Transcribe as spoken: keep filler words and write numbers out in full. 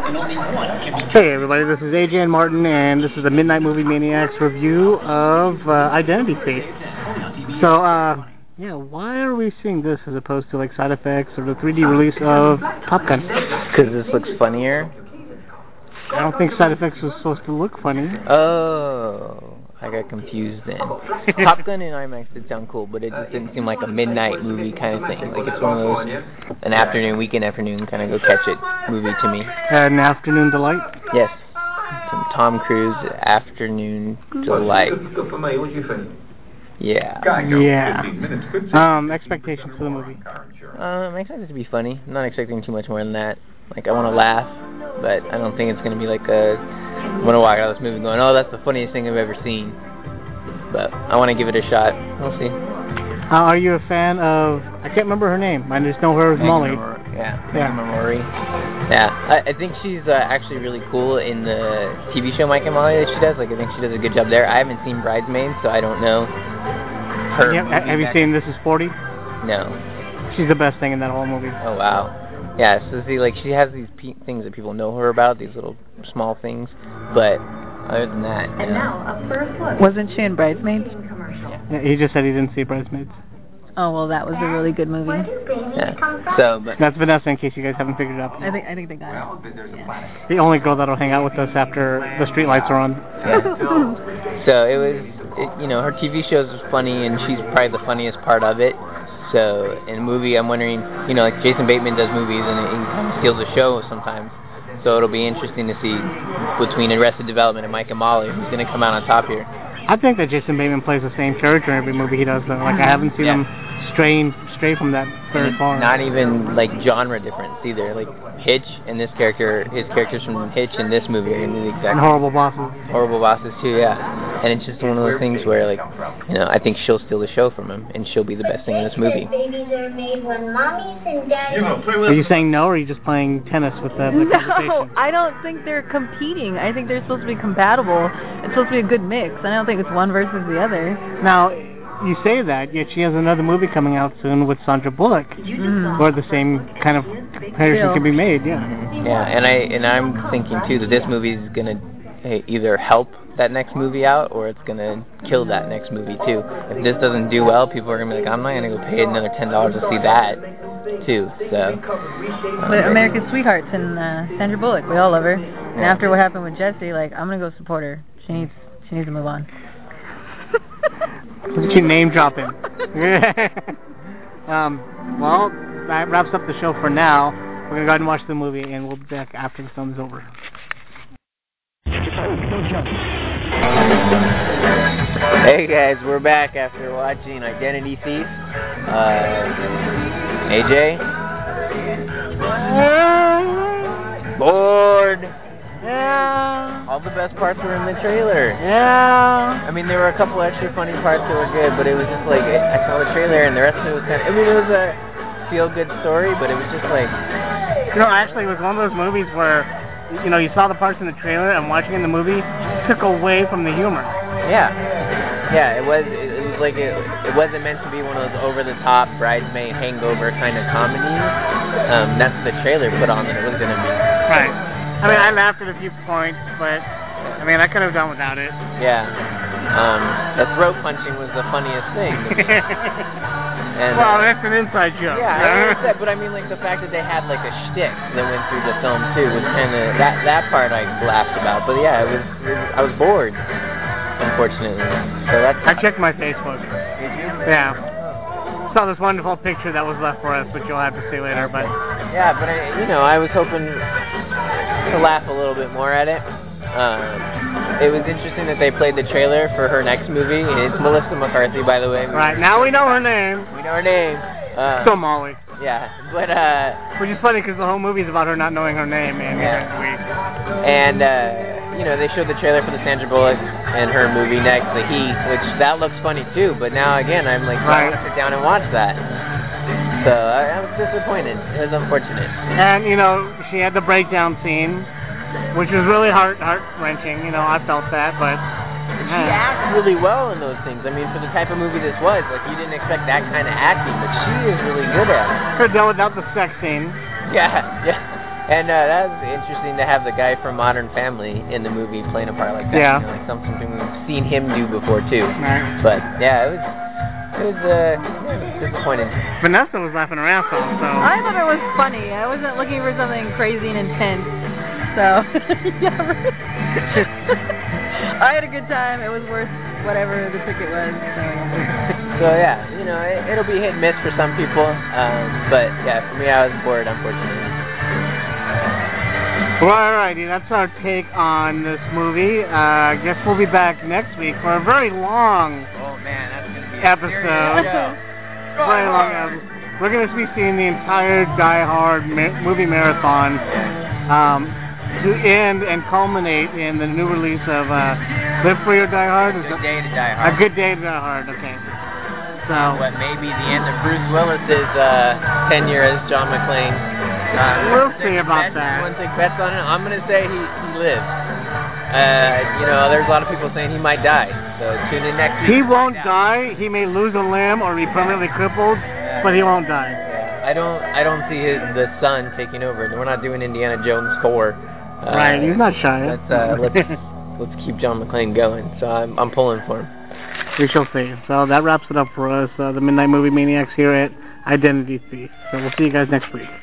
Hey everybody, this is A J and Martin, and this is the Midnight Movie Maniacs review of uh, Identity Thief. So, uh, yeah, why are we seeing this as opposed to like Side Effects or the three D release of Top Gun? Because this looks funnier? I don't think Side Effects was supposed to look funny. Oh, I got confused then. Top Gun in IMAX did sound cool, but it just didn't seem like a midnight movie kind of thing. Like it's one of those, an afternoon, weekend afternoon kind of go catch it movie to me. Uh, an afternoon delight? Yes. Some Tom Cruise afternoon delight. Yeah. Yeah. Um, expectations for the movie? Uh, I'm excited to be funny. I'm not expecting too much more than that. Like, I want to laugh, but I don't think it's going to be like a, I want to walk out of this movie going, oh, that's the funniest thing I've ever seen. But I want to give it a shot. We'll see. Uh, are you a fan of, I can't remember her name. I just know her as Molly. Yeah, yeah. Megan Murray. Yeah, I, I think she's uh, actually really cool in the T V show Mike and Molly that she does. Like, I think she does a good job there. I haven't seen Bridesmaids, so I don't know her. Yeah, have you seen This Is forty? No. She's the best thing in that whole movie. Oh, wow. Yeah, so see, like, she has these pe things that people know her about, these little small things, but other than that, And you know. now, a first look. Wasn't she in Bridesmaids? Yeah, he just said he didn't see Bridesmaids. Oh, well, that was a really good movie. Yeah, so, but... That's Vanessa, in case you guys haven't figured it out. I think I think they got it. Yeah. The only girl that'll hang out with us after the streetlights are on. Yeah. So it was, it, you know, her T V shows was funny, and she's probably the funniest part of it. So in a movie, I'm wondering, you know, like Jason Bateman does movies, and he kind of steals the show sometimes. So it'll be interesting to see between Arrested Development and Mike and Molly who's going to come out on top here. I think that Jason Bateman plays the same character in every movie he does, though. Like, I haven't seen yeah. him stray, stray from that very and far. Not even, like, genre difference either. Like, Hitch and this character, his characters from Hitch and this movie are going to be the exact And Horrible Bosses. Horrible Bosses, too, yeah. And it's just one of those things where, like, you know, I think she'll steal the show from him, and she'll be the best thing in this movie. Babies are made when mommies and daddies... Are you saying no, or are you just playing tennis with the, the No, conversation? I don't think they're competing. I think they're supposed to be compatible. It's supposed to be a good mix. I don't think it's one versus the other. Now, you say that, yet she has another movie coming out soon with Sandra Bullock, Mm. where the same kind of comparison Still. can be made, yeah. Mm-hmm. Yeah, and, I, and I'm thinking, too, that this movie is going to either help that next movie out, or it's going to kill that next movie, too. If this doesn't do well, people are going to be like, I'm not going to go pay another ten dollars to see that, too. So, um, But America's Sweethearts and uh, Sandra Bullock, we all love her. And after what happened with Jessie, like, I'm going to go support her. She needs, she needs to move on. Keep name dropping. um, well, that wraps up the show for now. We're going to go ahead and watch the movie, and we'll be back after the film is over. Hey guys, we're back after watching Identity Thief. Uh, A J? Bored. Yeah. All the best parts were in the trailer. Yeah. I mean, there were a couple extra funny parts that were good, but it was just like, I saw the trailer and the rest of it was kind of, I mean, it was a feel-good story, but it was just like... You know, actually, it was one of those movies where, you know, you saw the parts in the trailer, and watching in the movie took away from the humor. Yeah. Yeah, it was, it, it was like, it, it wasn't meant to be one of those over-the-top, bridesmaid, hangover kind of comedies. Um, that's what the trailer put on that it was going to be. Right. I mean, I laughed at a few points, but, I mean, I could have done without it. Yeah. Um, the throat punching was the funniest thing. And, well, that's an inside joke. Yeah, I understand, but I mean, like, the fact that they had, like, a shtick that went through the film, too, was kind of, that, that part I laughed about. But, yeah, it was, it was, I was bored, unfortunately. So that's... I checked my Facebook. Did you? Yeah. Saw this wonderful picture that was left for us, which you'll have to see later, but... Yeah, but, I, you know, I was hoping to laugh a little bit more at it. Um, it was interesting that they played the trailer for her next movie. It's Melissa McCarthy, by the way. Right, now we know her name. We know her name. Uh, So Molly. Yeah, but, uh... Which is funny, because the whole movie's about her not knowing her name, man. Yeah. Sweet. And, uh, you know, they showed the trailer for the Sandra Bullock and her movie next, The Heat, which that looks funny, too. But now, again, I'm like, right. I want to sit down and watch that. So, I, I was disappointed. It was unfortunate. And, you know, she had the breakdown scene, which was really heart heart-wrenching. You know, I felt that, but... She acts really well in those things. I mean, for the type of movie this was, like, you didn't expect that kind of acting, but she is really good at it. Could have done without the sex scene. Yeah, yeah. And uh, that was interesting to have the guy from Modern Family in the movie playing a part like that. Yeah. You know, like some, something we've seen him do before too. Right. But yeah, it was it was uh yeah, disappointing. Vanessa was laughing her ass off, so. I thought it was funny. I wasn't looking for something crazy and intense. So, yeah. I had a good time. It was worth whatever the ticket was. So, so yeah, you know, it, it'll be hit and miss for some people. Um, but yeah, for me, I was bored, unfortunately. Well, alrighty, that's our take on this movie. Uh, I guess we'll be back next week for a very long Oh man, that's gonna be a episode. Very long episode. We're going to be seeing the entire Die Hard ma- movie marathon um, to end and culminate in the new release of uh, Live Free or Die Hard. A Good Day to Die Hard. A Good Day to Die Hard, okay. So, What may be the end of Bruce Willis's uh, tenure as John McClane. Uh, we'll see about bets, that. You want to take bets on it? I'm going to say he, he lives. Uh, you know, there's a lot of people saying he might die. So tune in next week. He won't die. He may lose a limb or be permanently crippled, Yeah. but he won't die. Yeah. I don't I don't see his, the son taking over. We're not doing Indiana Jones four. Uh, Right, he's not shy. Let's uh, let's let's keep John McClane going. So I'm I'm pulling for him. We shall see. So that wraps it up for us, uh, the Midnight Movie Maniacs here at Identity Thief. So we'll see you guys next week.